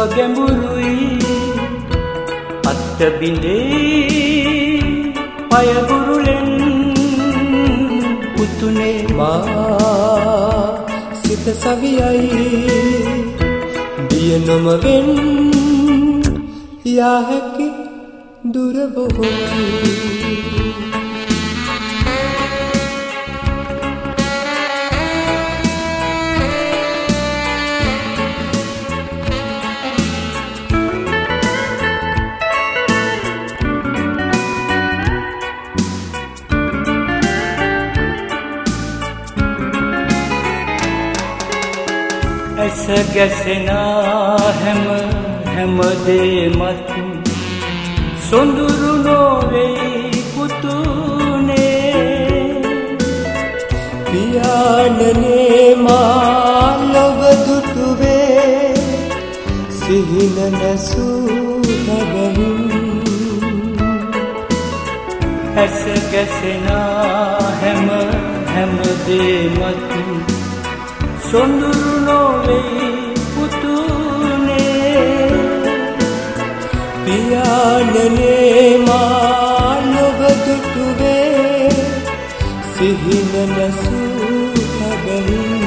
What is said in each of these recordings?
ගැඹුරුයි අත්ත බිඳේ පයගුරුලෙන් පුතුනේ මා සිත සවියයි බිය නොමවෙන් යා හැකි දුර බොහෝයි ඇස ගැසෙනා හැම දේමත් සොඳුරු නොවෙයි පුතුනේ පියාණනේ මා ලොව දුටුවේ සිහින නැසූ හැබැයින් ඇස ගැසෙනා හැම දේමත් සොඳුරු නොවෙයි පුතුනේ පියාණනේ මා ලොව දුටුවේ සිහින නැසූ හැබැයි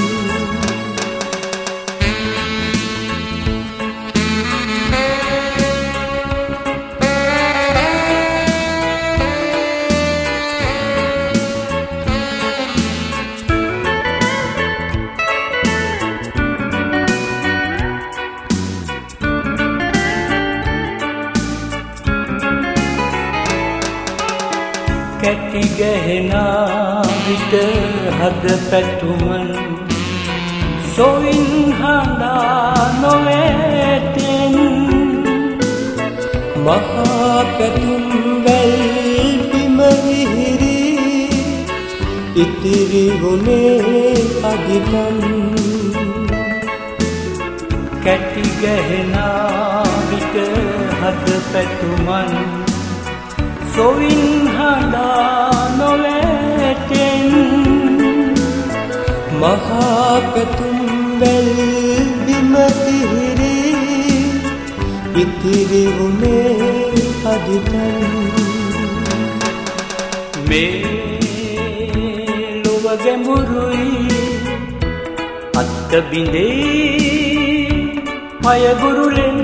කැටි ගැහෙනා විට හද පැතුමන් සොයින් හඬා නොවැටෙන් මහා පැතුම් වැල් බිම විහිරි ඉතිරි වුණේ අදිටන් කැටි ගැහෙනා විට හද පැතුමන් සොවින් හඬා නොවැටෙන් මහා පැතුම් වැල් බිම විහිරි ඉතිරි වුණේ අදිටන් මේ ලොව ගැඹුරුයි අත්ත බිඳේ පයගුරුලෙන්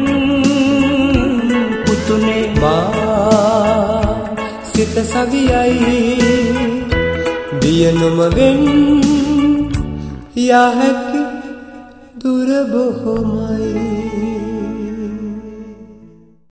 පුතුනේ මා සිත සවියයි බිය නොමවෙන් යා හැකි දුර බොහොමයි